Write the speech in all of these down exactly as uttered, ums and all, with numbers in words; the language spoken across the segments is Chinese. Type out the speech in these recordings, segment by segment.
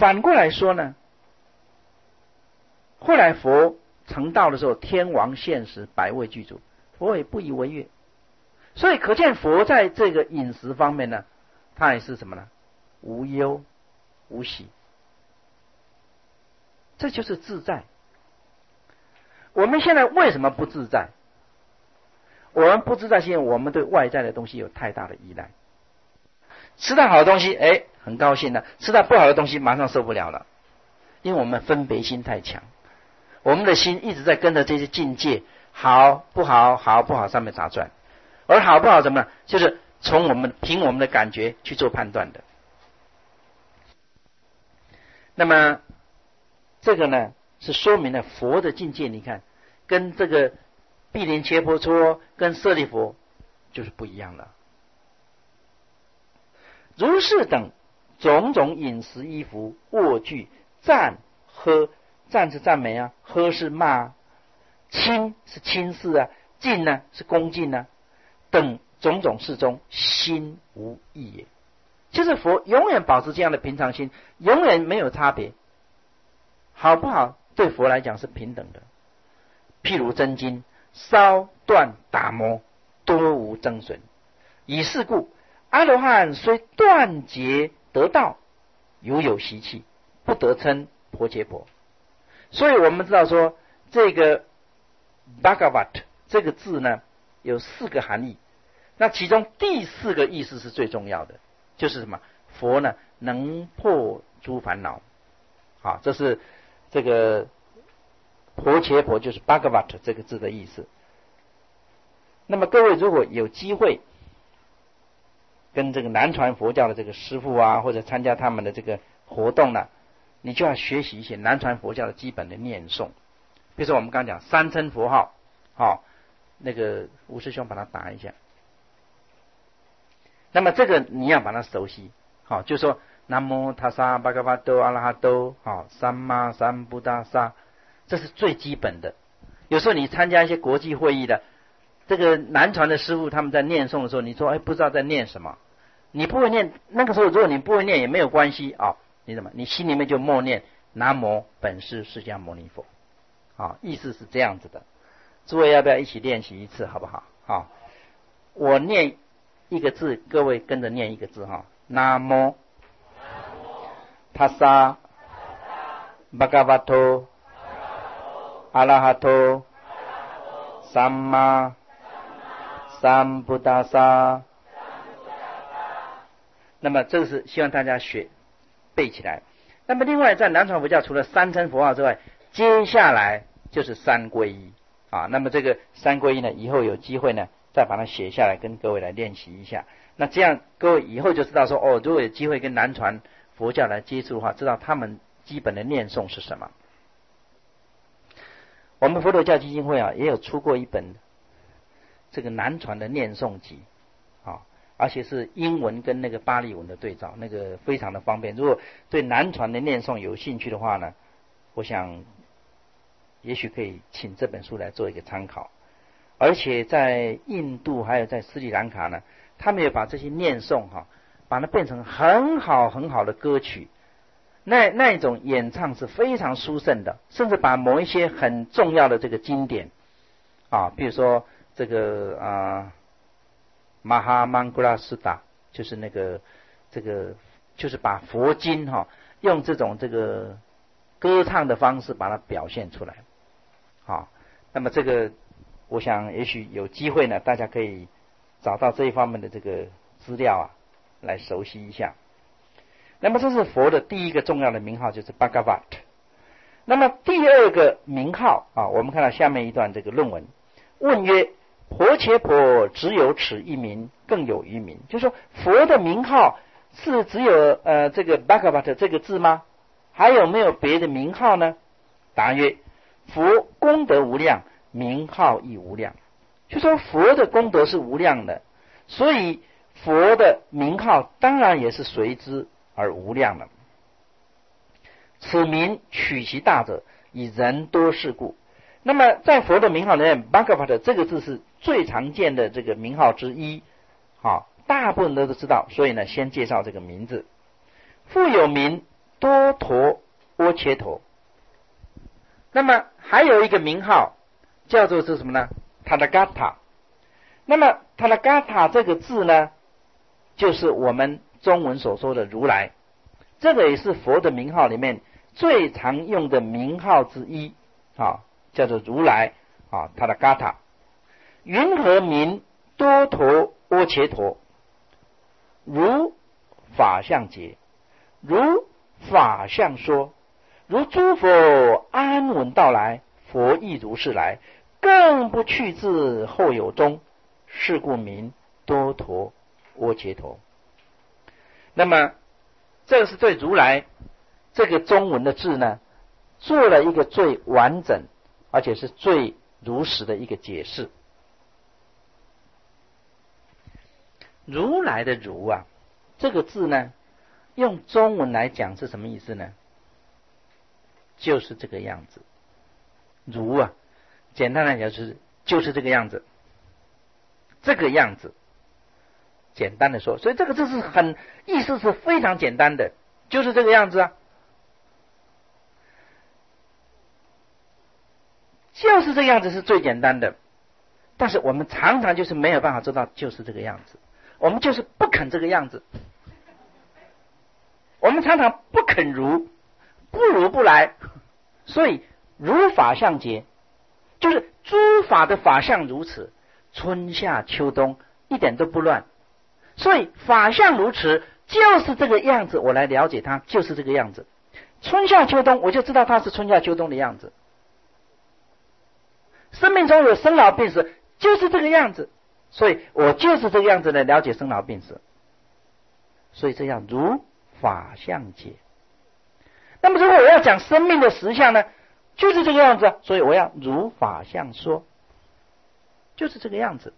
反过来说呢，后来佛成道的时候，天王现实，百味具足，佛也不以为悦。所以可见佛在这个饮食方面呢，他也是什么呢？无忧无喜，这就是自在。我们现在为什么不自在？我们不自在是因为我们对外在的东西有太大的依赖。吃到好的东西，哎，很高兴了；吃到不好的东西，马上受不了了。因为我们分别心太强，我们的心一直在跟着这些境界，好不好，好不好上面打转。而好不好怎么呢？就是从我们凭我们的感觉去做判断的。那么这个呢，是说明了佛的境界，你看跟这个毗陵伽婆娑跟舍利佛就是不一样了。如是等种种饮食衣服卧具赞喝，赞是赞美啊，喝是骂啊，轻是轻视啊，敬呢是恭敬啊，等种种事中心无异也。就是佛永远保持这样的平常心，永远没有差别，好不好对佛来讲是平等的。譬如真经烧断打磨多无增损，以是故阿罗汉虽断结得道，犹有习气，不得称婆伽婆。所以我们知道说这个 Bhagavat 这个字呢有四个含义，那其中第四个意思是最重要的，就是什么？佛呢能破诸烦恼。好，这是这个婆伽婆就是 Bhagavat 这个字的意思。那么各位如果有机会跟这个南传佛教的这个师父啊，或者参加他们的这个活动呢，你就要学习一些南传佛教的基本的念诵。比如说我们刚刚讲三称佛号，好、哦，那个吴师兄把它打一下。那么这个你要把它熟悉，好、哦，就说南无他萨巴嘎巴多阿拉哈多，好，三玛三布达萨，这是最基本的。有时候你参加一些国际会议的，这个南传的师父他们在念诵的时候，你说哎不知道在念什么，你不会念，那个时候如果你不会念也没有关系啊、哦，你怎么？你心里面就默念南无本师释迦牟尼佛，啊、哦，意思是这样子的。诸位要不要一起练习一次，好不好？好、哦，我念一个字，各位跟着念一个字哈。南无他萨巴嘎巴多阿拉哈多三玛三布达萨。那么这个是希望大家学背起来。那么另外在南传佛教除了三称佛号之外，接下来就是三皈依啊。那么这个三皈依呢，以后有机会呢再把它写下来跟各位来练习一下。那这样各位以后就知道说哦，如果有机会跟南传佛教来接触的话，知道他们基本的念诵是什么。我们佛陀教基金会啊也有出过一本这个南传的念诵集啊，而且是英文跟那个巴利文的对照，那个非常的方便。如果对南传的念诵有兴趣的话呢，我想也许可以请这本书来做一个参考。而且在印度还有在斯里兰卡呢，他们也把这些念诵哈、啊，把它变成很好很好的歌曲。那那一种演唱是非常殊胜的，甚至把某一些很重要的这个经典啊，比如说这个啊马哈曼古拉斯达，就是那个这个就是把佛经哈、啊、用这种这个歌唱的方式把它表现出来。好，那么这个我想也许有机会呢，大家可以找到这一方面的这个资料啊，来熟悉一下。那么这是佛的第一个重要的名号，就是 Bhagavat。 那么第二个名号啊，我们看到下面一段这个论文，问曰：婆伽婆只有此一名，更有余名？就是说佛的名号是只有呃这个 Bhagavat 这个字吗？还有没有别的名号呢？答曰：佛功德无量，名号亦无量。就说佛的功德是无量的，所以佛的名号当然也是随之而无量了。此名取其大者，以人多事故。那么在佛的名号里面 Bhagavat 这个字是最常见的这个名号之一，好，大部分都知道，所以呢先介绍这个名字。复有名多陀阿伽陀。那么还有一个名号叫做是什么呢？塔达嘎塔。那么塔达嘎塔这个字呢，就是我们中文所说的如来，这个也是佛的名号里面最常用的名号之一啊，叫做如来啊，塔达嘎塔。云何名多陀阿伽陀？如法相解，如法相说，如诸佛安稳到来，佛亦如是来，更不去自后有中，是故名多陀阿伽陀。那么这个是对如来这个中文的字呢，做了一个最完整而且是最如实的一个解释。如来的如啊，这个字呢，用中文来讲是什么意思呢？就是这个样子。如啊，简单来讲就是就是这个样子，这个样子。简单的说，所以这个字是很意思是非常简单的，就是这个样子啊，就是这个样子是最简单的。但是我们常常就是没有办法做到就是这个样子，我们就是不肯这个样子，我们常常不肯如，不如不来。所以如法相解，就是诸法的法相如此，春夏秋冬一点都不乱。所以法相如此，就是这个样子，我来了解它就是这个样子。春夏秋冬，我就知道它是春夏秋冬的样子。生命中有生老病死，就是这个样子，所以我就是这个样子来了解生老病死。所以这样如法相解。那么如果我要讲生命的实相呢，就是这个样子，所以我要如法相说，就是这个样子。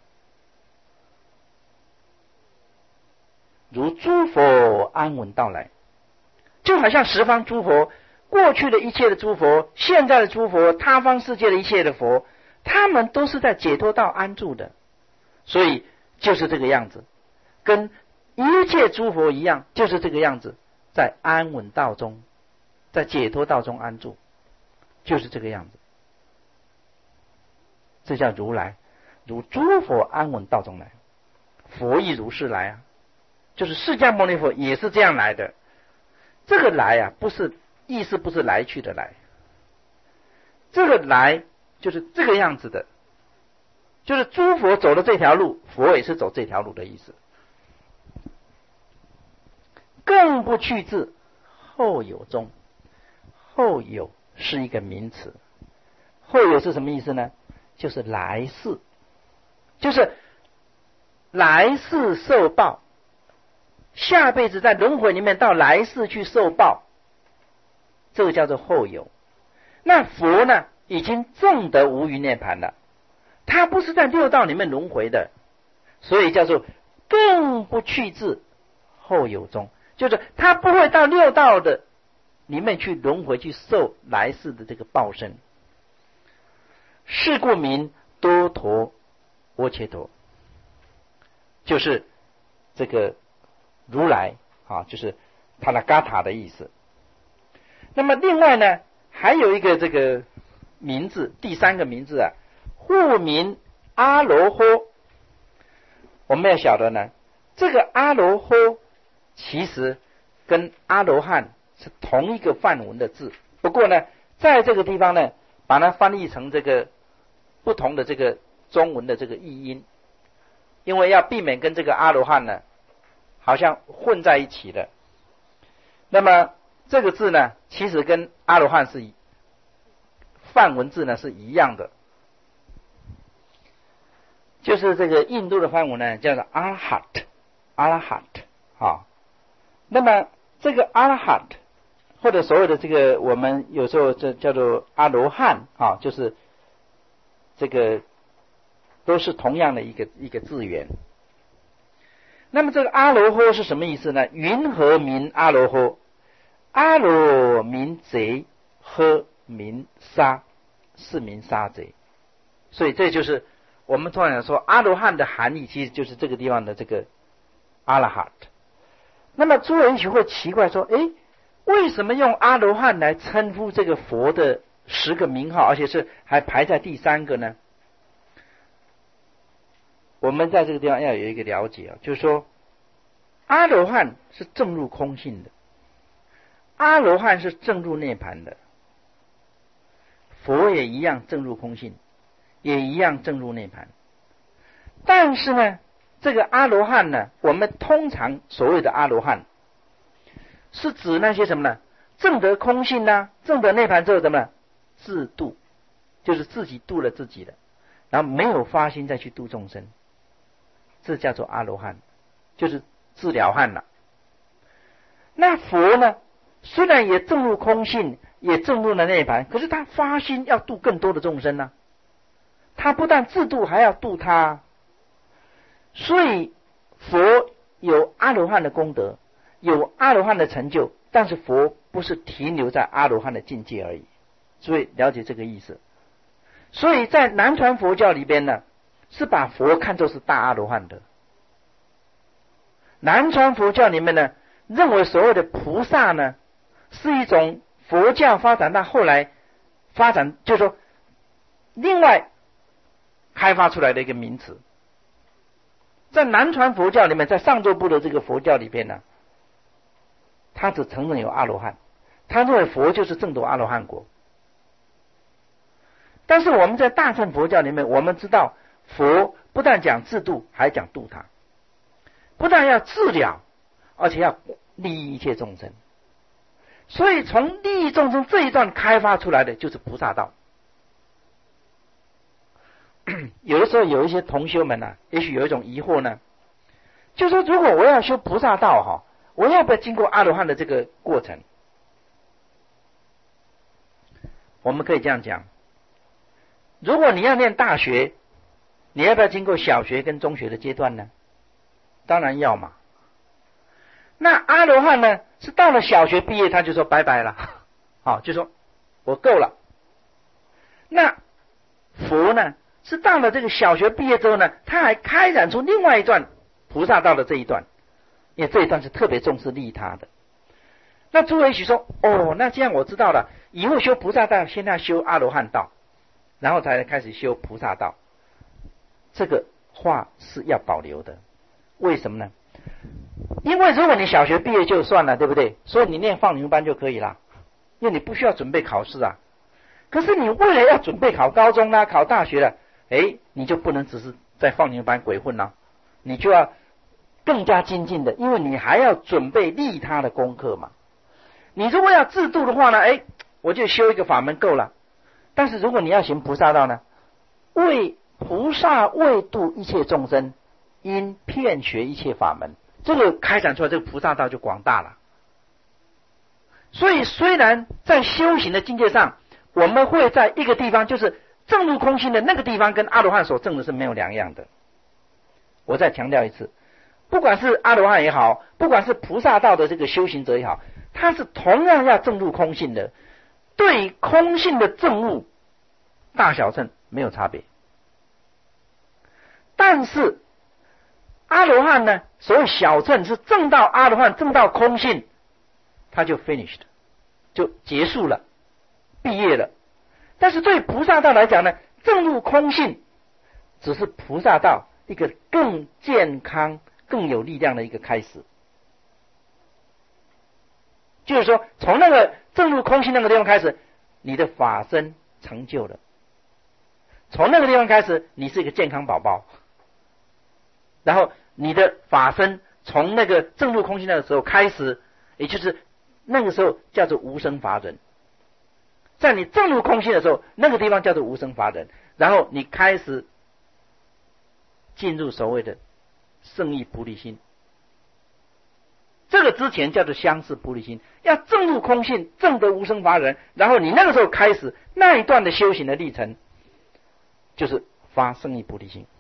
如诸佛安稳到来，就好像十方诸佛，过去的一切的诸佛，现在的诸佛，他方世界的一切的佛，他们都是在解脱道安住的，所以就是这个样子，跟一切诸佛一样，就是这个样子，在安稳道中，在解脱道中安住，就是这个样子。这叫如来，如诸佛安稳道中来，佛亦如是来啊。就是释迦牟尼佛也是这样来的。这个来啊，不是意思不是来去的来，这个来就是这个样子的，就是诸佛走的这条路，佛也是走这条路的意思。更不去自后有中，后有是一个名词，后有是什么意思呢？就是来世，就是来世受报，下辈子在轮回里面到来世去受报，这个叫做后有。那佛呢，已经证得无余涅槃了，他不是在六道里面轮回的，所以叫做更不去自后有中，就是他不会到六道的里面去轮回去受来世的这个报身。是故名多陀阿伽陀，就是这个如来啊，就是塔拉嘎塔的意思。那么另外呢，还有一个这个名字，第三个名字啊，护名阿罗诃。我们要晓得呢，这个阿罗诃其实跟阿罗汉是同一个梵文的字，不过呢，在这个地方呢，把它翻译成这个不同的这个中文的这个译音，因为要避免跟这个阿罗汉呢好像混在一起的。那么这个字呢，其实跟阿罗汉是梵文字呢是一样的，就是这个印度的梵文呢叫做阿拉哈特，阿拉哈特啊。那么这个阿拉哈特或者所谓的这个我们有时候这叫做阿罗汉啊，就是这个都是同样的一个一个字源。那么这个阿罗诃是什么意思呢？云何名阿罗诃？阿罗名贼，诃名杀，是名杀贼。所以这就是我们通常说阿罗汉的含义，其实就是这个地方的这个阿拉哈特。那么诸人许会奇怪说，诶， 为什么用阿罗汉来称呼这个佛的十个名号，而且是还排在第三个呢？我们在这个地方要有一个了解啊，就是说阿罗汉是证入空性的，阿罗汉是证入涅槃的，佛也一样证入空性，也一样证入涅槃。但是呢，这个阿罗汉呢，我们通常所谓的阿罗汉是指那些什么呢？证得空性啊，证得涅槃之后怎么呢？自度，就是自己度了自己的，然后没有发心再去度众生，这叫做阿罗汉，就是自了汉了。那佛呢，虽然也证入空性，也证入了涅槃，可是他发心要度更多的众生啊，他不但自度，还要度他。所以佛有阿罗汉的功德，有阿罗汉的成就，但是佛不是停留在阿罗汉的境界而已。所以了解这个意思。所以在南传佛教里边呢，是把佛看作是大阿罗汉的。南传佛教里面呢，认为所谓的菩萨呢，是一种佛教发展到后来发展，就是说另外开发出来的一个名词。在南传佛教里面，在上座部的这个佛教里边呢，他只承认有阿罗汉，他认为佛就是证得阿罗汉果。但是我们在大乘佛教里面，我们知道佛不但讲自度，还讲度他，不但要自了，而且要利益一切众生。所以从利益众生这一段开发出来的就是菩萨道。有的时候有一些同修们啊，也许有一种疑惑呢，就说如果我要修菩萨道哈，我要不要经过阿罗汉的这个过程？我们可以这样讲，如果你要念大学，你要不要经过小学跟中学的阶段呢？当然要嘛。那阿罗汉呢，是到了小学毕业他就说拜拜了，好，就说我够了。那佛呢，是到了这个小学毕业之后呢，他还开展出另外一段菩萨道的这一段，因为这一段是特别重视利他的。那诸位也许说，哦，那这样我知道了，以后修菩萨道，现在修阿罗汉道，然后才开始修菩萨道。这个话是要保留的，为什么呢？因为如果你小学毕业就算了，对不对？所以你念放牛班就可以了，因为你不需要准备考试啊。可是你为了要准备考高中啦、考大学了，哎，你就不能只是在放牛班鬼混了，你就要更加精进的，因为你还要准备利他的功课嘛。你如果要自度的话呢，哎，我就修一个法门够了。但是如果你要行菩萨道呢，为菩萨为度一切众生，因遍学一切法门，这个开展出来，这个菩萨道就广大了。所以虽然在修行的境界上，我们会在一个地方，就是证入空性的那个地方，跟阿罗汉所证的是没有两样的。我再强调一次，不管是阿罗汉也好，不管是菩萨道的这个修行者也好，他是同样要证入空性的，对空性的证悟大小乘没有差别。但是阿罗汉呢，所谓小乘是证到阿罗汉，证到空性，他就 finished， 就结束了，毕业了。但是对菩萨道来讲呢，证入空性只是菩萨道一个更健康、更有力量的一个开始。就是说，从那个证入空性那个地方开始，你的法身成就了。从那个地方开始，你是一个健康宝宝。然后你的法身从那个证入空性那个时候开始，也就是那个时候叫做无生法忍。在你证入空性的时候，那个地方叫做无生法忍，然后你开始进入所谓的圣意菩提心。这个之前叫做相似菩提心，要证入空性，证得无生法忍，然后你那个时候开始那一段的修行的历程，就是发圣意菩提心。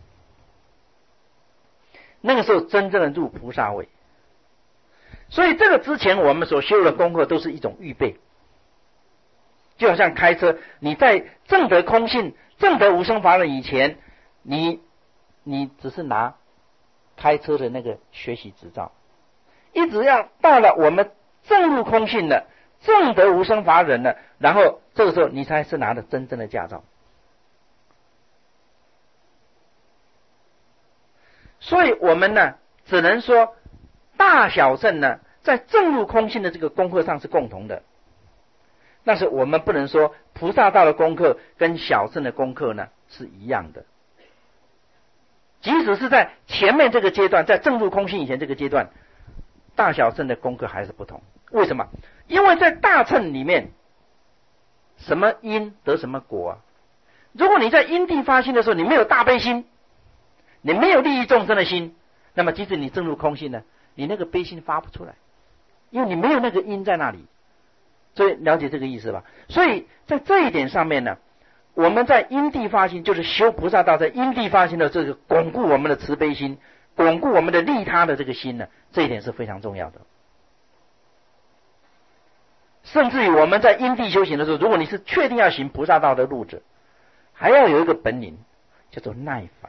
那个时候真正的入菩萨位。所以这个之前我们所修的功课都是一种预备，就好像开车，你在证得空性、证得无生法忍以前，你你只是拿开车的那个学习执照，一直要到了我们证入空性了，证得无生法忍了，然后这个时候你才是拿的真正的驾照。所以我们呢，只能说大小乘呢，在证入空性的这个功课上是共同的，但是我们不能说菩萨道的功课跟小乘的功课呢是一样的。即使是在前面这个阶段，在证入空性以前这个阶段，大小乘的功课还是不同。为什么？因为在大乘里面，什么因得什么果啊。如果你在因地发心的时候，你没有大悲心，你没有利益众生的心，那么即使你证入空性呢，你那个悲心发不出来，因为你没有那个因在那里。所以了解这个意思吧。所以在这一点上面呢，我们在因地发心，就是修菩萨道，在因地发心的这个巩固我们的慈悲心，巩固我们的利他的这个心呢，这一点是非常重要的。甚至于我们在因地修行的时候，如果你是确定要行菩萨道的路子，还要有一个本领，叫做耐烦。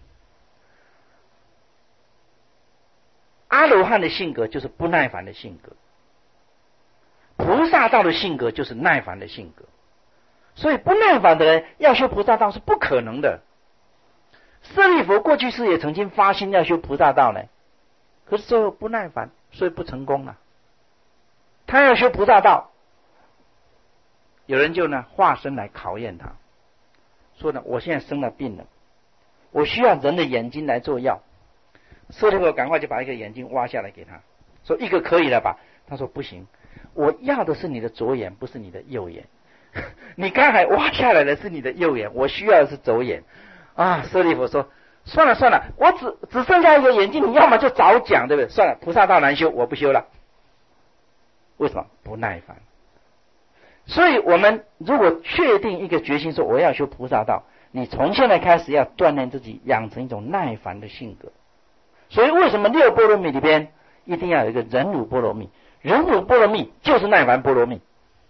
阿罗汉的性格就是不耐烦的性格，菩萨道的性格就是耐烦的性格。所以不耐烦的人要修菩萨道是不可能的。舍利弗过去世也曾经发心要修菩萨道呢，可是最后不耐烦，所以不成功了。他要修菩萨道，有人就呢化身来考验他，说呢，我现在生了病了，我需要人的眼睛来做药。舍利弗赶快就把一个眼睛挖下来给他，说一个可以了吧？他说不行，我要的是你的左眼，不是你的右眼。你刚才挖下来的是你的右眼，我需要的是左眼啊。舍利弗说算了算了，我只只剩下一个眼睛，你要么就早讲，对不对？算了，菩萨道难修，我不修了。为什么？不耐烦。所以我们如果确定一个决心说我要修菩萨道，你从现在开始要锻炼自己，养成一种耐烦的性格。所以为什么六波罗蜜里边一定要有一个忍辱波罗蜜？忍辱波罗蜜就是耐烦波罗蜜。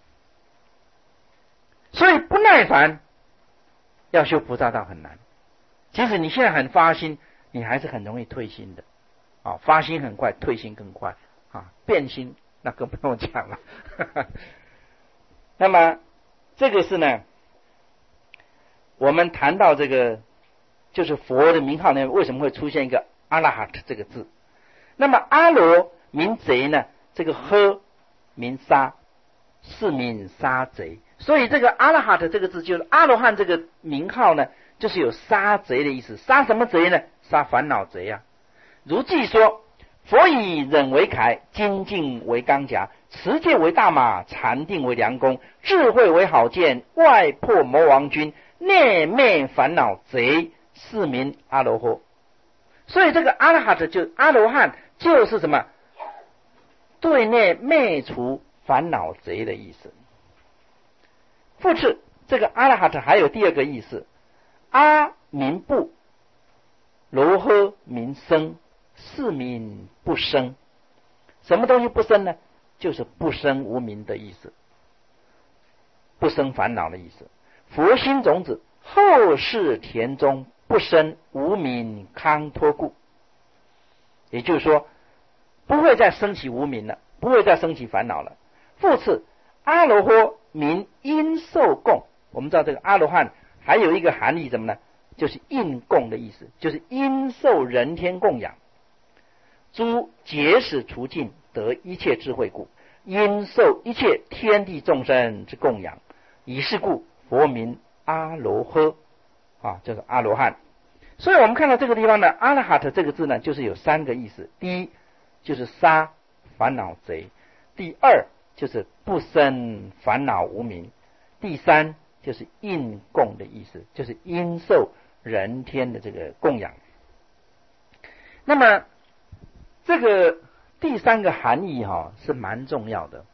所以不耐烦要修菩萨道很难。即使你现在很发心，你还是很容易退心的啊，发心很快，退心更快啊，变心那更不用讲了。那么这个是呢，我们谈到这个就是佛的名号里面为什么会出现一个阿拉哈特这个字？那么阿罗名贼呢，这个呵名杀，是名杀贼。所以这个阿拉哈特这个字就是阿罗汉这个名号呢，就是有杀贼的意思。杀什么贼呢？杀烦恼贼啊。如记说，佛以忍为铠，精进为钢甲，持戒为大马，禅定为良弓，智慧为好剑，外破魔王军，内灭烦恼贼，是名阿罗诃。所以这个阿拉哈特就阿罗汉就是什么？对内灭除烦恼贼的意思。复次，这个阿拉哈特还有第二个意思，阿名不，罗诃名生，是名不生。什么东西不生呢？就是不生无明的意思，不生烦恼的意思。佛心种子，后世田中，不生无明康托故。也就是说，不会再升起无明了，不会再升起烦恼了。复次，阿罗诃名因受供。我们知道这个阿罗汉还有一个含义什么呢？就是应供的意思，就是因受人天供养。诸结使除尽，得一切智慧故，因受一切天地众生之供养。以是故，佛名阿罗诃啊，就是阿罗汉。所以我们看到这个地方呢，阿拉哈特这个字呢，就是有三个意思。第一，就是杀烦恼贼；第二，就是不生烦恼无明；第三，就是应供的意思，就是因受人天的这个供养。那么这个第三个含义哈、哦、是蛮重要的。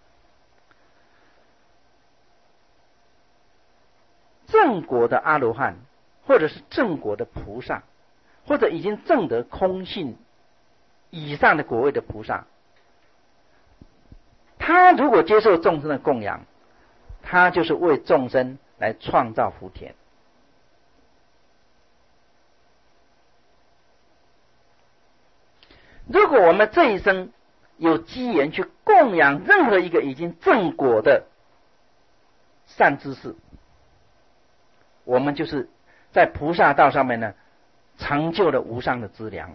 正果的阿罗汉，或者是正果的菩萨，或者已经证得空性以上的果位的菩萨，他如果接受众生的供养，他就是为众生来创造福田。如果我们这一生有机缘去供养任何一个已经正果的善知识，我们就是在菩萨道上面呢成就了无上的资粮。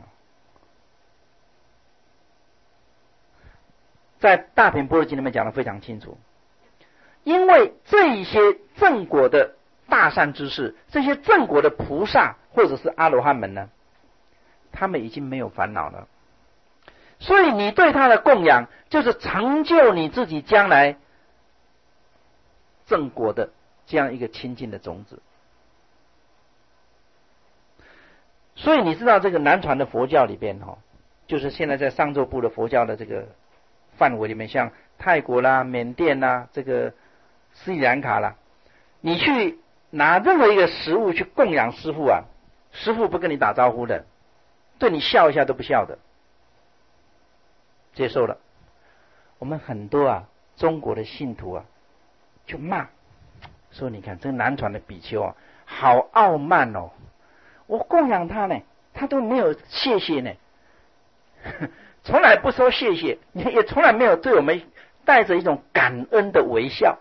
在大品般若经里面讲得非常清楚，因为这一些正果的大善知识，这些正果的菩萨或者是阿罗汉们呢，他们已经没有烦恼了，所以你对他的供养就是成就你自己将来正果的这样一个清净的种子。所以你知道这个南传的佛教里边哈，就是现在在上座部的佛教的这个范围里面，像泰国啦、缅甸啦、这个斯里兰卡啦，你去拿任何一个食物去供养师父啊，师父不跟你打招呼的，对你笑一下都不笑的，接受了。我们很多啊中国的信徒啊就骂说，你看这个南传的比丘啊好傲慢哦，我供养他呢，他都没有谢谢呢，从来不说谢谢，也从来没有对我们带着一种感恩的微笑。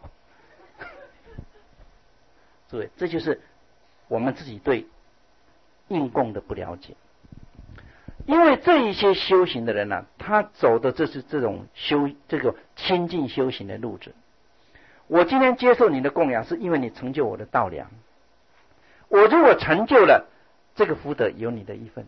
对，这就是我们自己对应供的不了解。因为这一些修行的人呢、啊，他走的这是这种修这个亲近修行的路子。我今天接受你的供养，是因为你成就我的道粮。我如果成就了这个福德，有你的一份。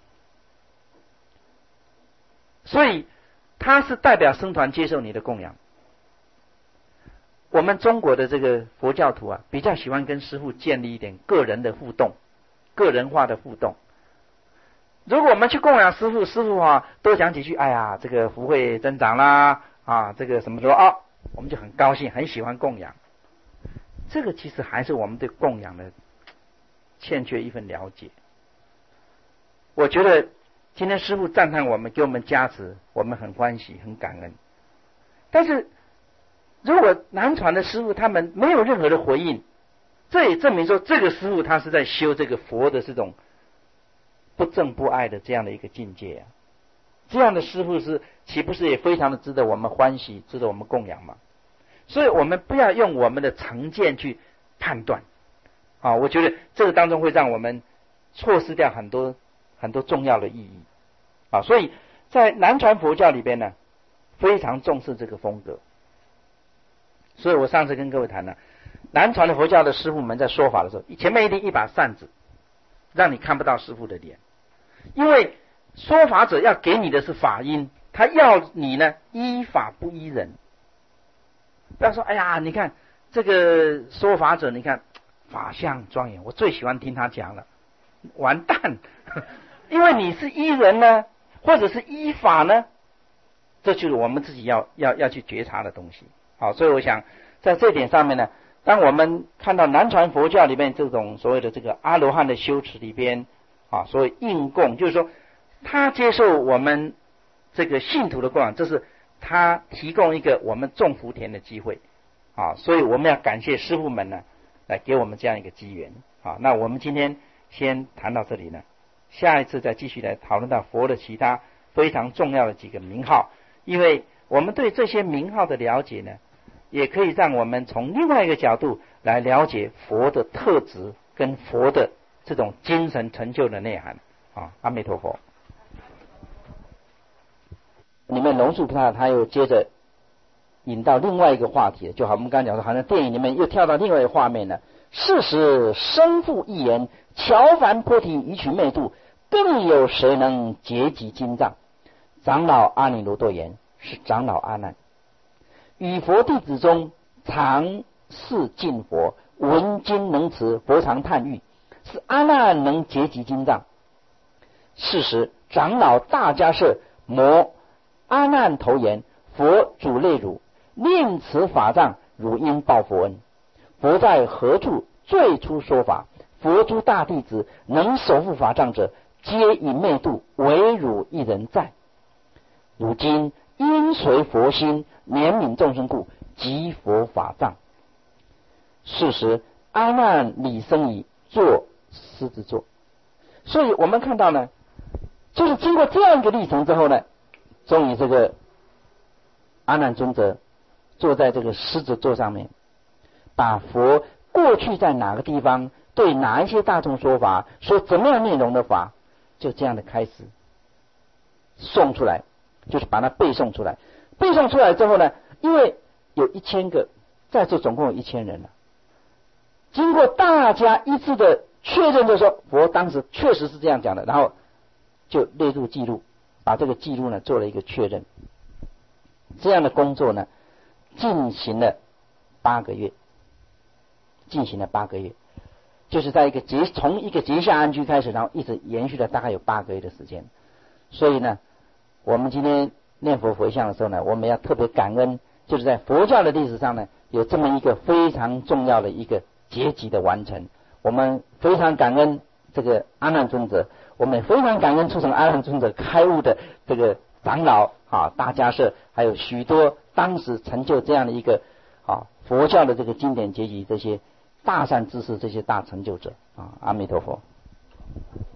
所以他是代表僧团接受你的供养。我们中国的这个佛教徒啊，比较喜欢跟师父建立一点个人的互动，个人化的互动。如果我们去供养师父，师父啊多讲几句，哎呀，这个福慧增长啦，啊，这个什么时候啊，我们就很高兴，很喜欢供养。这个其实还是我们对供养的欠缺一份了解。我觉得今天师父赞叹我们，给我们加持，我们很欢喜，很感恩。但是如果南传的师父他们没有任何的回应，这也证明说这个师父他是在修这个佛的这种不正不爱的这样的一个境界啊。这样的师父是岂不是也非常的值得我们欢喜，值得我们供养吗？所以我们不要用我们的成见去判断啊，我觉得这个当中会让我们错失掉很多很多重要的意义啊。所以在南传佛教里边呢，非常重视这个风格。所以我上次跟各位谈了，南传的佛教的师父们在说法的时候，前面一定一把扇子，让你看不到师父的脸，因为说法者要给你的是法音，他要你呢依法不依人。不要说哎呀，你看这个说法者，你看法相庄严，我最喜欢听他讲了，完蛋，因为你是依人呢，或者是依法呢，这就是我们自己要要要去觉察的东西。好，所以我想在这点上面呢，当我们看到南传佛教里面这种所谓的这个阿罗汉的修持里边啊，所谓应供，就是说他接受我们这个信徒的供养，这是他提供一个我们种福田的机会啊，所以我们要感谢师父们呢，来给我们这样一个机缘啊。那我们今天先谈到这里呢，下一次再继续来讨论到佛的其他非常重要的几个名号，因为我们对这些名号的了解呢，也可以让我们从另外一个角度来了解佛的特质跟佛的这种精神成就的内涵啊。阿弥陀佛。里面龙树菩萨他又接着引到另外一个话题，就好我们刚才讲说，好像电影里面又跳到另外一个画面了。是时生父一言，乔凡波提以取媚度，更有谁能结集经藏？长老阿耨罗多言，是长老阿难。与佛弟子中常侍敬佛，闻经能持，佛常叹誉，是阿难能结集经藏。是时长老大迦叶摩阿难头言，佛主类汝，令持法藏，汝应报佛恩。佛在何处最初说法？佛诸大弟子能守护法藏者，皆以媚度，唯汝一人在。如今因随佛心，怜悯众生故，即佛法藏。是时阿难礼僧已，作狮子座。所以我们看到呢，就是经过这样一个历程之后呢，终于这个阿难尊者坐在这个狮子座上面，把佛过去在哪个地方对哪一些大众说法，说怎么样内容的法，就这样的开始诵出来，就是把它背诵出来。背诵出来之后呢，因为有一千个，在座总共有一千人了，经过大家一致的确认，就说佛当时确实是这样讲的，然后就列入记录，把这个记录呢做了一个确认。这样的工作呢进行了八个月，进行了八个月，就是在一个结从一个结下安居开始，然后一直延续了大概有八个月的时间。所以呢，我们今天念佛回向的时候呢，我们要特别感恩，就是在佛教的历史上呢，有这么一个非常重要的一个结集的完成。我们非常感恩这个阿难尊者，我们也非常感恩促成阿难尊者开悟的这个长老啊、大迦叶，还有许多当时成就这样的一个啊佛教的这个经典结集，这些大善知识，这些大成就者啊，阿弥陀佛。